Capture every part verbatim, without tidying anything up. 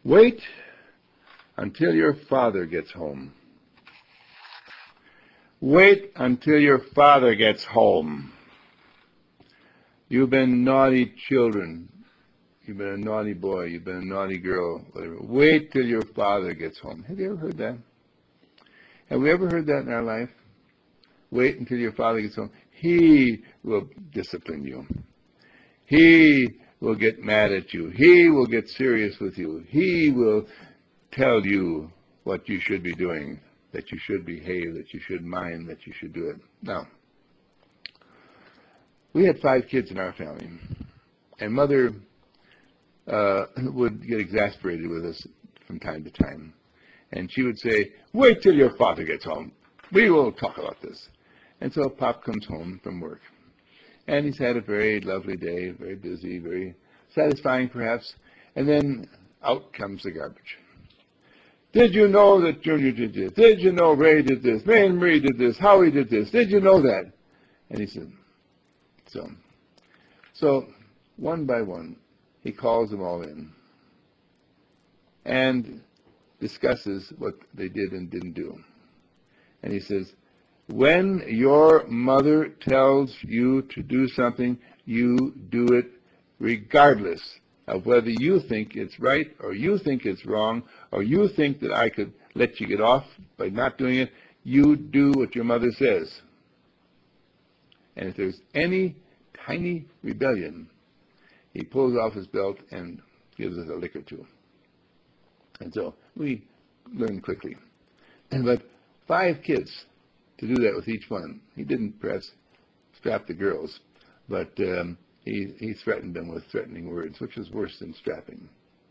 Wait until your father gets home. Wait until your father gets home. You've been naughty children. You've been a naughty boy. You've been a naughty girl, whatever. Wait till your father gets home. Have you ever heard that? Have we ever heard that in our life? Wait until your father gets home. He will discipline you. He will get mad at you. He will get serious with you. He will tell you what you should be doing, that you should behave, that you should mind, that you should do it. Now, we had five kids in our family, and Mother uh, would get exasperated with us from time to time. And she would say, wait till your father gets home. We will talk about this. And so Pop comes home from work. And he's had a very lovely day, very busy, very satisfying perhaps. And then out comes the garbage. Did you know that Junior did this? Did you know Ray did this? Ray and Marie did this? Howie did this? Did you know that? And he said, so. So one by one, he calls them all in and discusses what they did and didn't do. And he says, when your mother tells you to do something, you do it regardless of whether you think it's right or you think it's wrong or you think that I could let you get off by not doing it. You do what your mother says. And if there's any tiny rebellion, he pulls off his belt and gives us a lick or two. And so we learn quickly. But five kids to do that with each one. He didn't perhaps strap the girls, but um, he, he threatened them with threatening words, which was worse than strapping.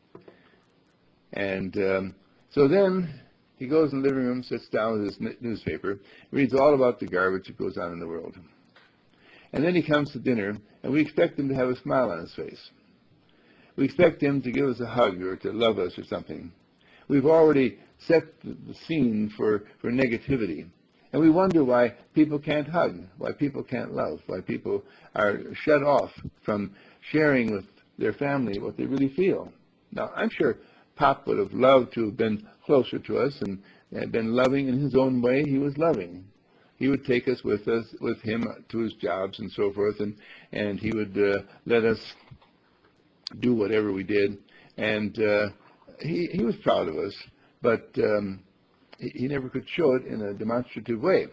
And um, so then he goes in the living room, sits down with his newspaper, reads all about the garbage that goes on in the world. And then he comes to dinner, and we expect him to have a smile on his face. We expect him to give us a hug or to love us or something. We've already set the scene for, for negativity. And we wonder why people can't hug, why people can't love, why people are shut off from sharing with their family what they really feel. Now, I'm sure Pop would have loved to have been closer to us and, and been loving in his own way. He was loving. He would take us with us with him to his jobs and so forth, and, and he would uh, let us do whatever we did. And uh, he, he was proud of us, but um, he, he never could show it in a demonstrative way.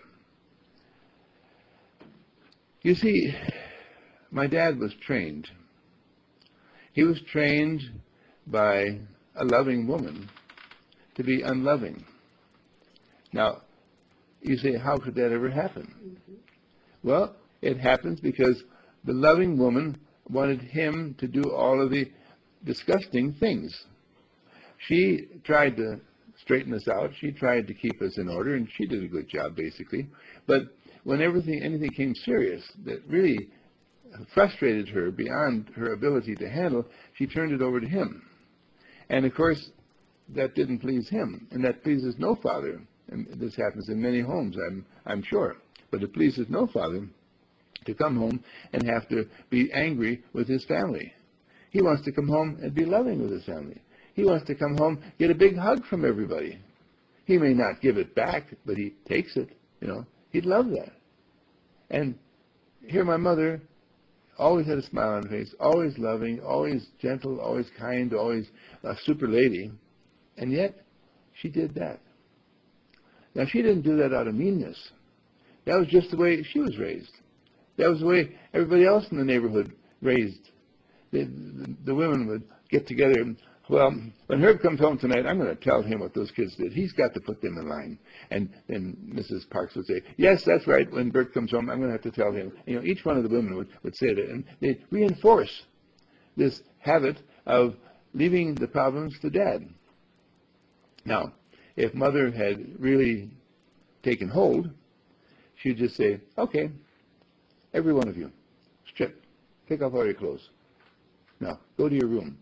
You see, my dad was trained. He was trained by a loving woman to be unloving. Now, you say, how could that ever happen? Mm-hmm. Well, it happens because the loving woman wanted him to do all of the disgusting things. She tried to straighten us out. She tried to keep us in order, and she did a good job, basically. But when everything, anything came serious that really frustrated her beyond her ability to handle, she turned it over to him. And, of course, that didn't please him, and that pleases no father. And this happens in many homes, I'm, I'm sure. But it pleases no father to come home and have to be angry with his family. He wants to come home and be loving with his family. He wants to come home, get a big hug from everybody. He may not give it back, but he takes it, you know. He'd love that. And here my mother always had a smile on her face, always loving, always gentle, always kind, always a super lady. And yet, she did that. Now, she didn't do that out of meanness. That was just the way she was raised. That was the way everybody else in the neighborhood raised. The, the, the women would get together and, well, when Herb comes home tonight, I'm going to tell him what those kids did. He's got to put them in line. And then Missus Parks would say, yes, that's right. When Bert comes home, I'm going to have to tell him. You know, each one of the women would, would say that. And they reinforce this habit of leaving the problems to Dad. Now, if Mother had really taken hold, she'd just say, okay, every one of you, strip, take off all your clothes. Now, go to your room.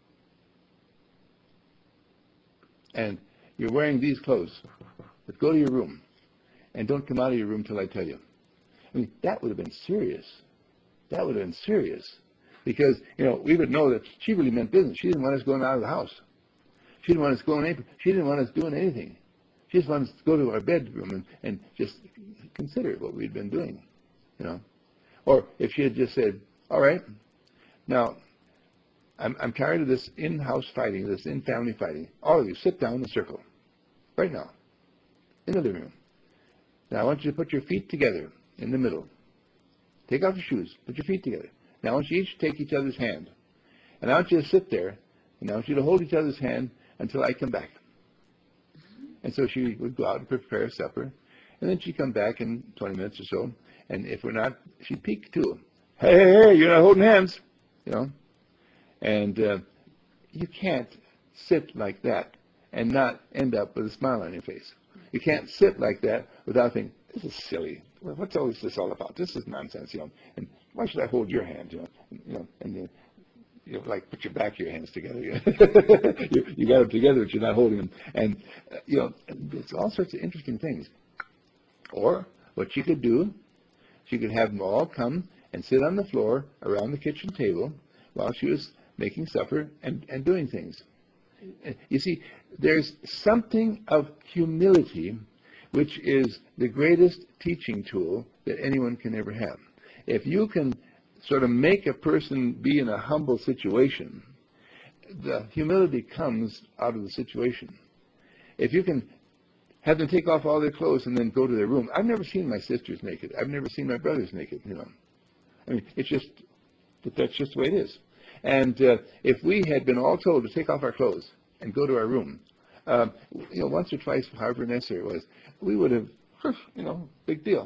And you're wearing these clothes, but go to your room, and don't come out of your room till I tell you. I mean, that would have been serious. That would have been serious. Because, you know, we would know that she really meant business. She didn't want us going out of the house. She didn't want us to go in any, she didn't want us doing anything. She just wanted us to go to our bedroom and, and just consider what we'd been doing, you know. Or if she had just said, all right, now, I'm, I'm tired of this in-house fighting, this in-family fighting. All of you, sit down in a circle, right now, in the living room. Now, I want you to put your feet together in the middle. Take off your shoes, put your feet together. Now, I want you each to take each other's hand. And I want you to sit there, and I want you to hold each other's hand until I come back. And so she would go out and prepare supper, and then she'd come back in twenty minutes or so, and if we're not, she'd peek too. Hey, hey, hey, you're not holding hands, you know. And uh, you can't sit like that and not end up with a smile on your face. You can't sit like that without thinking, this is silly. What's all this all about? This is nonsense, you know. And why should I hold your hand, you know? You know, and you, you know, like put your back of your hands together. You, you, you got them together, but you're not holding them. And uh, you know, it's all sorts of interesting things. Or what she could do, she could have them all come and sit on the floor around the kitchen table while she was making supper and, and doing things. You see, there's something of humility which is the greatest teaching tool that anyone can ever have. If you can sort of make a person be in a humble situation, the humility comes out of the situation. If you can have them take off all their clothes and then go to their room. I've never seen my sisters naked. I've never seen my brothers naked, you know. I mean, it's just, that's just the way it is. And uh, if we had been all told to take off our clothes and go to our room, uh, you know, once or twice, however necessary it was, we would have, you know, big deal.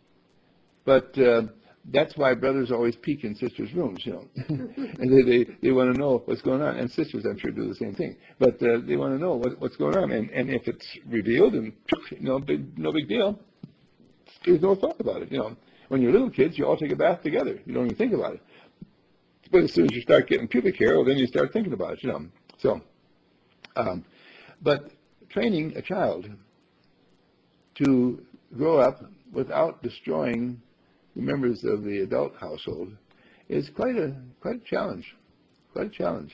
But uh, that's why brothers always peek in sisters' rooms, you know. And they, they, they want to know what's going on. And sisters, I'm sure, do the same thing. But uh, they want to know what, what's going on. And, and if it's revealed, and you know, big, no big deal, there's no thought about it, you know. When you're little kids, you all take a bath together. You don't even think about it. But as soon as you start getting pubic hair, well, then you start thinking about it, you know. So, um, but training a child to grow up without destroying the members of the adult household is quite a quite a challenge, quite a challenge.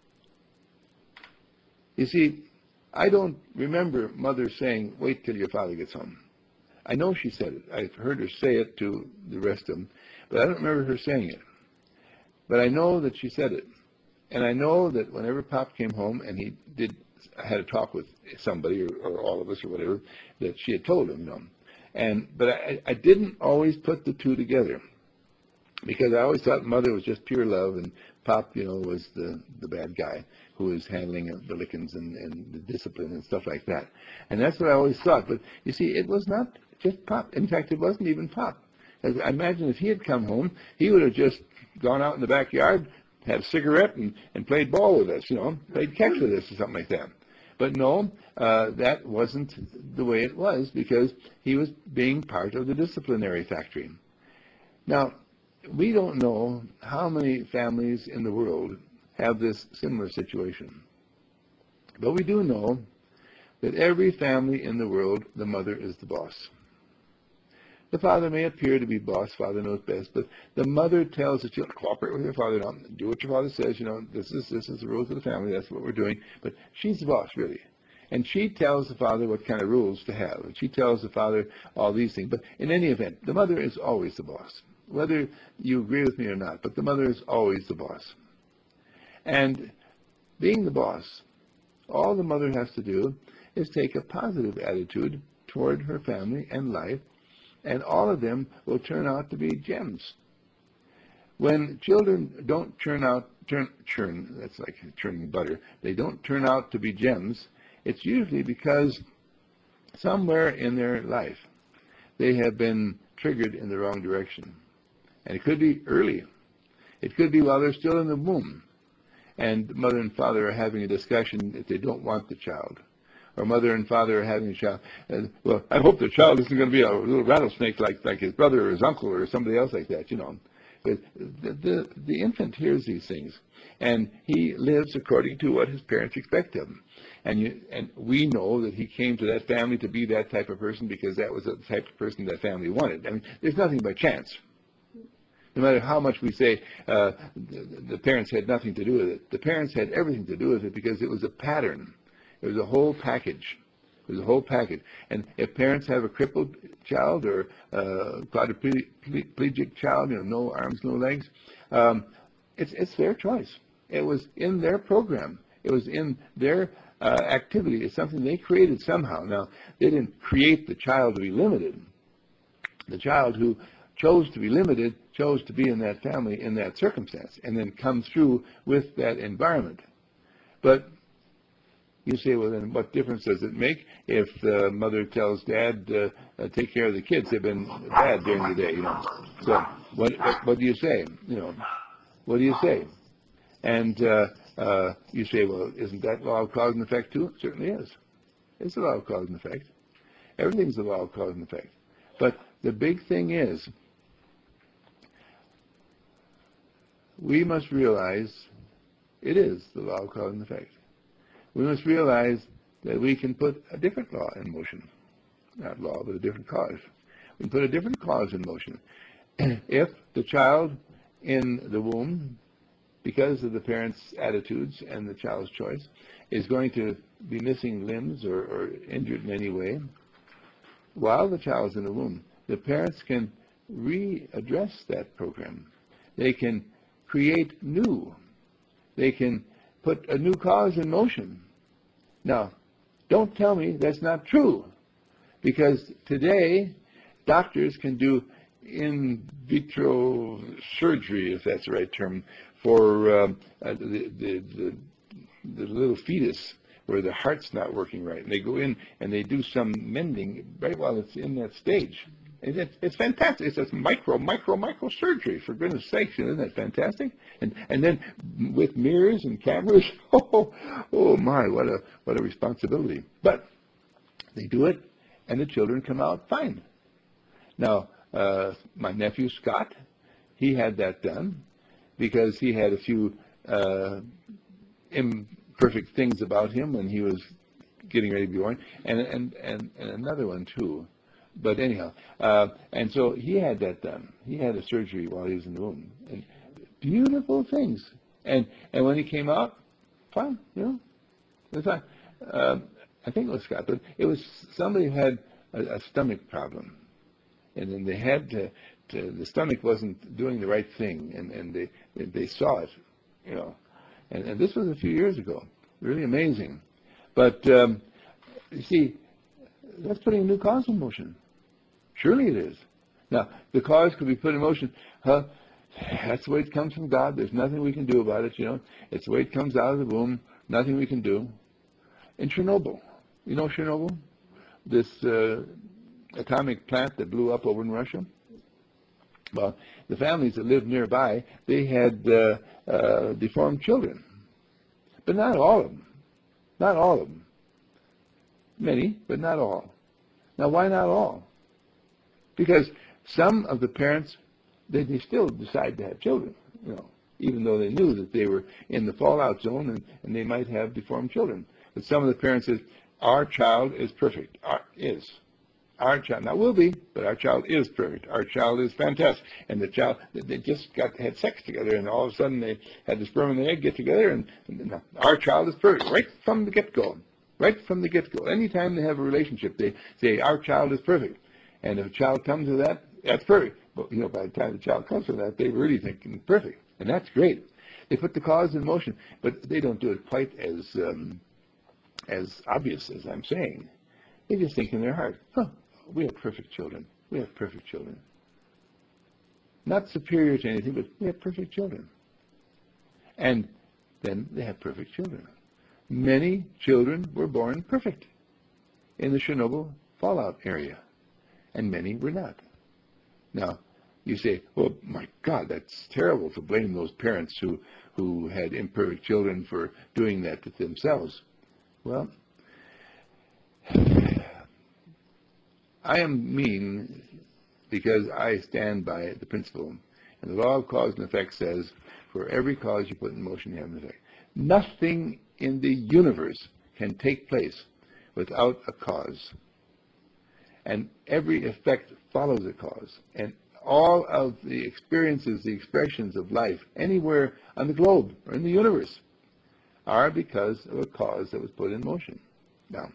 You see, I don't remember Mother saying, "Wait till your father gets home." I know she said it. I've heard her say it to the rest of them, but I don't remember her saying it. But I know that she said it. And I know that whenever Pop came home and he did had a talk with somebody or, or all of us or whatever, that she had told him, you know. And but I, I didn't always put the two together, because I always thought Mother was just pure love and Pop, you know, was the, the bad guy who was handling the lickings and, and the discipline and stuff like that. And that's what I always thought. But you see, it was not just Pop. In fact, it wasn't even Pop. As I imagine if he had come home, he would have just gone out in the backyard, had a cigarette, and, and played ball with us, you know, played catch with us or something like that. But no, uh, that wasn't the way it was, because he was being part of the disciplinary factory. Now, we don't know how many families in the world have this similar situation. But we do know that every family in the world, the mother is the boss. The father may appear to be boss, father knows best, but the mother tells the children, cooperate with your father, now, do what your father says, you know, this is this is the rules of the family, that's what we're doing. But she's the boss, really. And she tells the father what kind of rules to have. And she tells the father all these things. But in any event, the mother is always the boss, whether you agree with me or not, but the mother is always the boss. And being the boss, all the mother has to do is take a positive attitude toward her family and life, and all of them will turn out to be gems. When children don't turn out, turn, churn, that's like churning butter, they don't turn out to be gems, it's usually because somewhere in their life they have been triggered in the wrong direction. And it could be early. It could be while they're still in the womb, and mother and father are having a discussion if they don't want the child. Or mother and father are having a child. And, well, I hope the child isn't going to be a little rattlesnake like, like his brother or his uncle or somebody else like that, you know. But the, the, the infant hears these things, and he lives according to what his parents expect of him. And, you, and we know that he came to that family to be that type of person because that was the type of person that family wanted. I mean, there's nothing by chance. No matter how much we say uh, the, the parents had nothing to do with it, the parents had everything to do with it because it was a pattern. It was a whole package. It was a whole package. And if parents have a crippled child or a quadriplegic child, you know, no arms, no legs, um, it's, it's their choice. It was in their program. It was in their uh, activity. It's something they created somehow. Now, they didn't create the child to be limited. The child who chose to be limited chose to be in that family in that circumstance and then come through with that environment. But you say, well, then what difference does it make if the mother tells dad, uh, uh, take care of the kids? They've been bad during the day, you know. So what, what, what do you say? You know, what do you say? And uh, uh, you say, well, isn't that law of cause and effect too? It certainly is. It's a law of cause and effect. Everything's a law of cause and effect. But the big thing is, we must realize it is the law of cause and effect. We must realize that we can put a different law in motion. Not law, but a different cause. We can put a different cause in motion. If the child in the womb, because of the parents' attitudes and the child's choice, is going to be missing limbs or, or injured in any way, while the child's in the womb, the parents can readdress that program. They can create new. They can put a new cause in motion. Now, don't tell me that's not true, because today doctors can do in vitro surgery, if that's the right term, for um, uh, the, the, the, the little fetus where the heart's not working right. And they go in and they do some mending right while it's in that stage. And it's, it's fantastic. It's a micro, micro, micro surgery, for goodness sakes. Isn't that fantastic? And and then with mirrors and cameras, oh, oh my, what a what a responsibility. But they do it, and the children come out fine. Now, uh, my nephew Scott, he had that done because he had a few uh, imperfect things about him when he was getting ready to be born, and and and, and another one too. But anyhow, uh, and so he had that done. He had a surgery while he was in the womb, and beautiful things. And and when he came out, fine, you know, it was fine. Uh, I think it was Scott, but it was somebody who had a, a stomach problem, and then they had to, to, the stomach wasn't doing the right thing, and and they they saw it, you know, and and this was a few years ago, really amazing. But um, you see, that's putting a new cause in motion. Surely it is. Now, the cause could be put in motion. Huh? That's the way it comes from God. There's nothing we can do about it, you know. It's the way it comes out of the womb. Nothing we can do. In Chernobyl, you know Chernobyl? This uh, atomic plant that blew up over in Russia? Well, the families that lived nearby, they had uh, uh, deformed children. But not all of them. Not all of them. Many, but not all. Now, why not all? Because some of the parents, they, they still decide to have children, you know, even though they knew that they were in the fallout zone and, and they might have deformed children. But some of the parents said, our child is perfect. Our, is. Our child, not will be, but our child is perfect. Our child is fantastic. And the child, they just got had sex together, and all of a sudden they had the sperm and the egg get together, and, and no, our child is perfect, right from the get-go. Right from the get-go. Anytime they have a relationship, they say, our child is perfect. And if a child comes to that, that's perfect. But, you know, by the time the child comes to that, they really think it's perfect. And that's great. They put the cause in motion, but they don't do it quite as um, as obvious as I'm saying. They just think in their heart, huh, we have perfect children. We have perfect children. Not superior to anything, but we have perfect children. And then they have perfect children. Many children were born perfect in the Chernobyl fallout area, and many were not. Now, you say, well, my God, that's terrible to blame those parents who, who had imperfect children for doing that to themselves. Well, I am mean because I stand by the principle, and the law of cause and effect says, for every cause you put in motion, you have an effect. Nothing in the universe can take place without a cause. And every effect follows a cause. And all of the experiences, the expressions of life anywhere on the globe or in the universe are because of a cause that was put in motion. Now,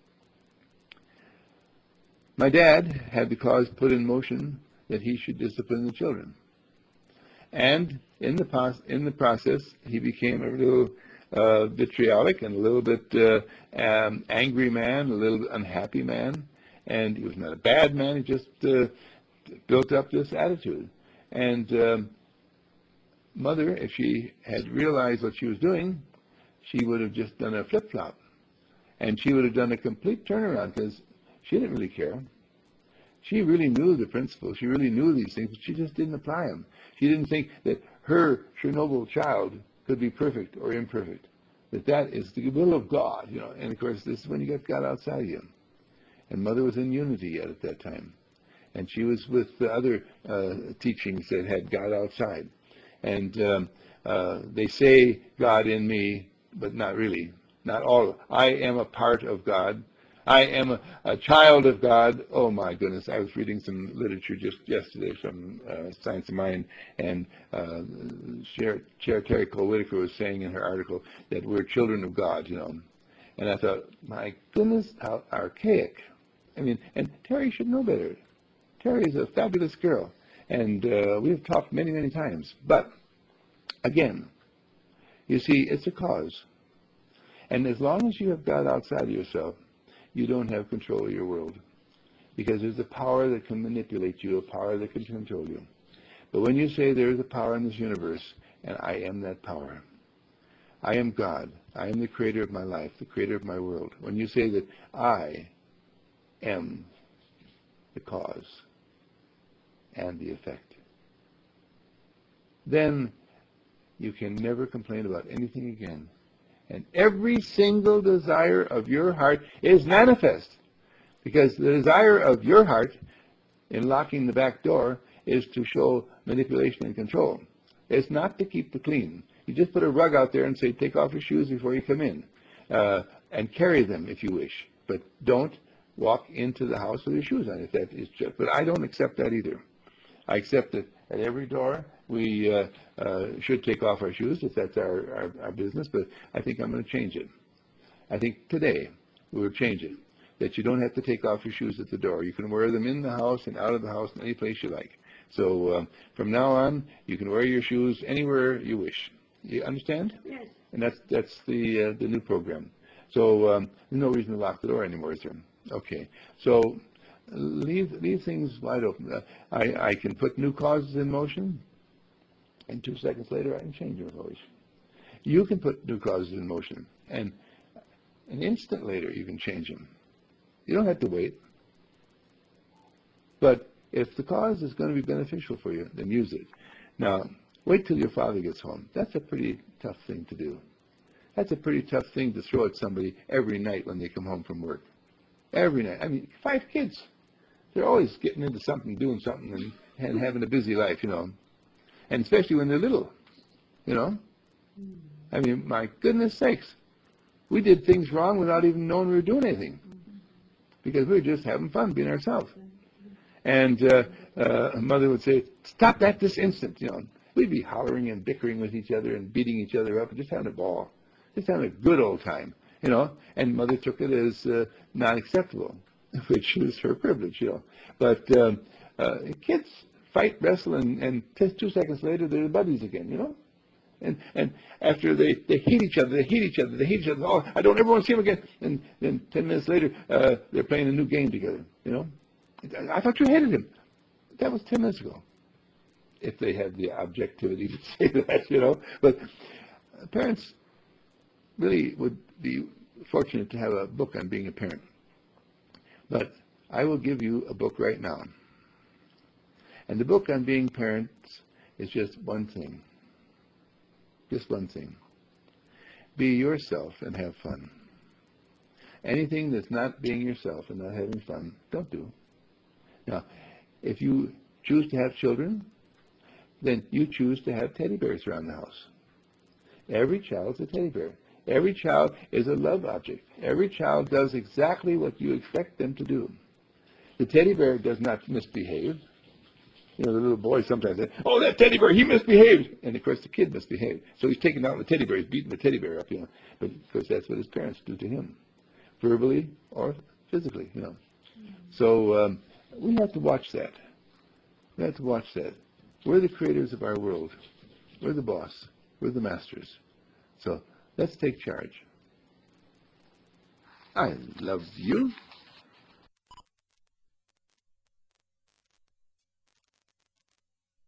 my dad had the cause put in motion that he should discipline the children. And in the, pos- in the process, he became a little uh, vitriolic and a little bit uh, um, angry man, a little unhappy man. And he was not a bad man, he just uh, built up this attitude. And um, Mother, if she had realized what she was doing, she would have just done a flip-flop. And she would have done a complete turnaround because she didn't really care. She really knew the principles. She really knew these things, but she just didn't apply them. She didn't think that her Chernobyl child could be perfect or imperfect, that that is the will of God, you know. And, of course, this is when you get God outside of you. And Mother was in unity yet at that time. And she was with the other uh, teachings that had God outside. And um, uh, they say God in me, but not really. Not all. I am a part of God. I am a, a child of God. Oh, my goodness. I was reading some literature just yesterday from uh, Science of Mind, and uh, Chair, Chair Terry Cole Whitaker was saying in her article that we're children of God, you know. And I thought, my goodness, how archaic. I mean, and Terry should know better. Terry is a fabulous girl, and uh, we have talked many, many times. But, again, you see, it's a cause. And as long as you have God outside of yourself, you don't have control of your world, because there's a power that can manipulate you, a power that can control you. But when you say there is a power in this universe, and I am that power, I am God, I am the creator of my life, the creator of my world. When you say that I am the cause and the effect, then you can never complain about anything again. And every single desire of your heart is manifest. Because the desire of your heart in locking the back door is to show manipulation and control. It's not to keep the clean. You just put a rug out there and say, take off your shoes before you come in. Uh, and carry them if you wish. But don't walk into the house with your shoes on. If that is just, but I don't accept that either. I accept that at every door we uh, uh, should take off our shoes if that's our, our, our business, but I think I'm going to change it. I think today we will change it, that you don't have to take off your shoes at the door. You can wear them in the house and out of the house in any place you like. So um, from now on, you can wear your shoes anywhere you wish. You understand? Yes. And that's that's the uh, the new program. So um, there's no reason to lock the door anymore, is there? Okay. So leave leave things wide open. Uh, I I can put new causes in motion, and two seconds later I can change your voice. You can put new causes in motion, and an instant later you can change them. You don't have to wait. But if the cause is going to be beneficial for you, then use it. Now, wait till your father gets home. That's a pretty tough thing to do. That's a pretty tough thing to throw at somebody every night when they come home from work. Every night. I mean, five kids. They're always getting into something, doing something, and, and having a busy life, you know. And especially when they're little, you know. I mean, my goodness sakes. We did things wrong without even knowing we were doing anything. Because we were just having fun, being ourselves. And uh, uh, Mother would say, stop that this instant, you know. We'd be hollering and bickering with each other and beating each other up and just having a ball. Just having a good old time, you know. And Mother took it as uh, not acceptable, which was her privilege, you know. But um, uh, kids fight, wrestle, and, and just two seconds later, they're buddies again, you know. And and after they, they hate each other, they hate each other, they hate each other. Oh, I don't ever want to see them again. And then ten minutes later, uh, they're playing a new game together, you know. I thought you hated him. That was ten minutes ago. If they had the objectivity to say that, you know. But parents really would be fortunate to have a book on being a parent. But I will give you a book right now. And the book on being parents is just one thing. Just one thing. Be yourself and have fun. Anything that's not being yourself and not having fun, don't do. Now, if you choose to have children, then you choose to have teddy bears around the house. Every child's a teddy bear. Every child is a love object. Every child does exactly what you expect them to do. The teddy bear does not misbehave. You know, the little boy sometimes says, "Oh, that teddy bear, he misbehaved," and of course the kid misbehaved. So he's taking out the teddy bear, he's beating the teddy bear up, you know. But of course that's what his parents do to him, verbally or physically, you know. So um, we have to watch that. We have to watch that. We're the creators of our world. We're the boss. We're the masters. So let's take charge. I love you.